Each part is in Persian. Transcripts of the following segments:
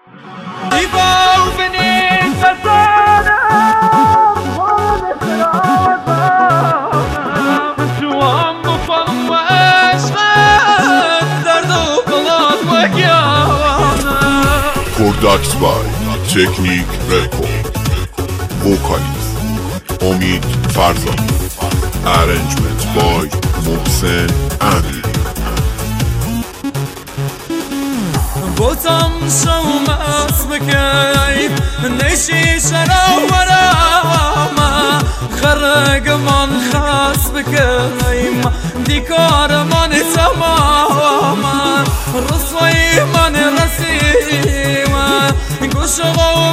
Produced by Technique Record. Vocalist Omid Farzami. Arrangement by Mohsen Amiri. بوتم شوم اسمك نشي شرا وراما خرق من خاسبك ديكار من سماما رصوي من رسيما قشغو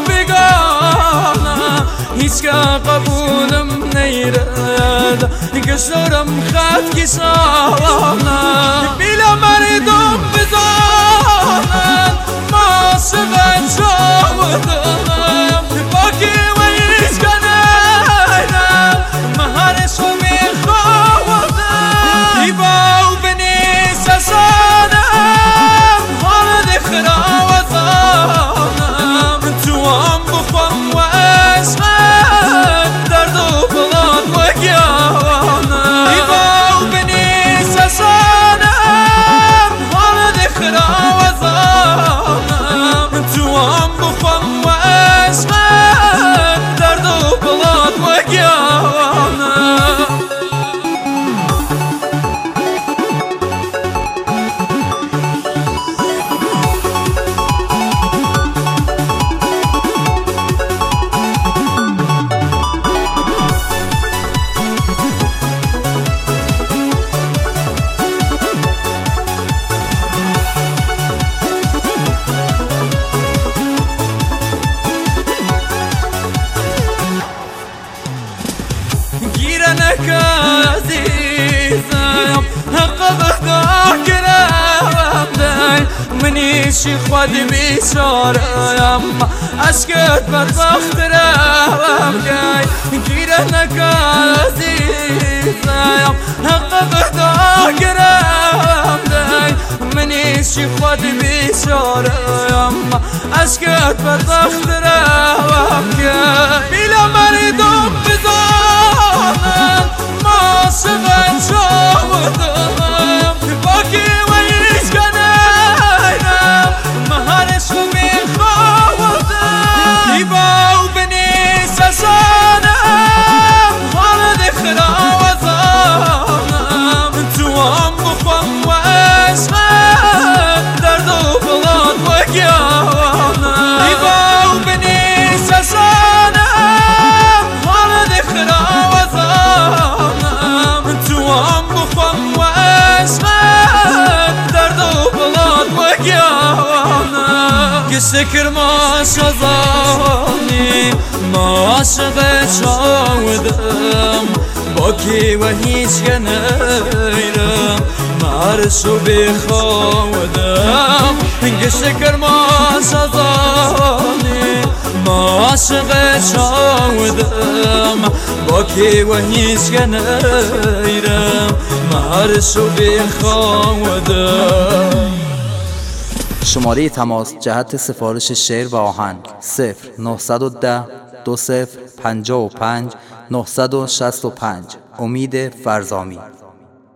بقانا هيش قبول من يراد قشرم خات كشانا بلا مردم بزانا ما شغل شاودنا باقي ويش كنانا مهارش وميخاوضنا يبا وبني سسانا هارد خراوزانا توام بخوام واشغال درد وبلاد وقيانا يبا وبني سسانا هارد خراوزانا توام بخوام واشغال درد وبلاد وقيانا جيرانك عزيزة قبض ذاكرة منيش خود بيشارة يما أشكت برزخت رامجاي جيرانك عزيزة قبض ذاكرة منيش خود بيشارة يما أشكت برزخت رامجاي بلا مردم بزانا ما شغل شاودنا باقي ويش كنانا مهارش وميخاوضنا يبا وبني سسانا هارد خراوزانا توام بخوام واشغال درد وبلاد وقيانا يبا وبني سسانا هارد خراوزانا توام بخوام واشغال درد وبلاد وقيانا قشكر ما شظاني ما عشق شاودم باكي وهيش غنيرم معرشو بخاودم قشكر ما شظاني ما عشق شاودم باكي وهيش غنيرم معرشو بخاودم. شماره تماس جهت سفارش شعر و آهنگ 0910 20 55 965. امید فرزامی.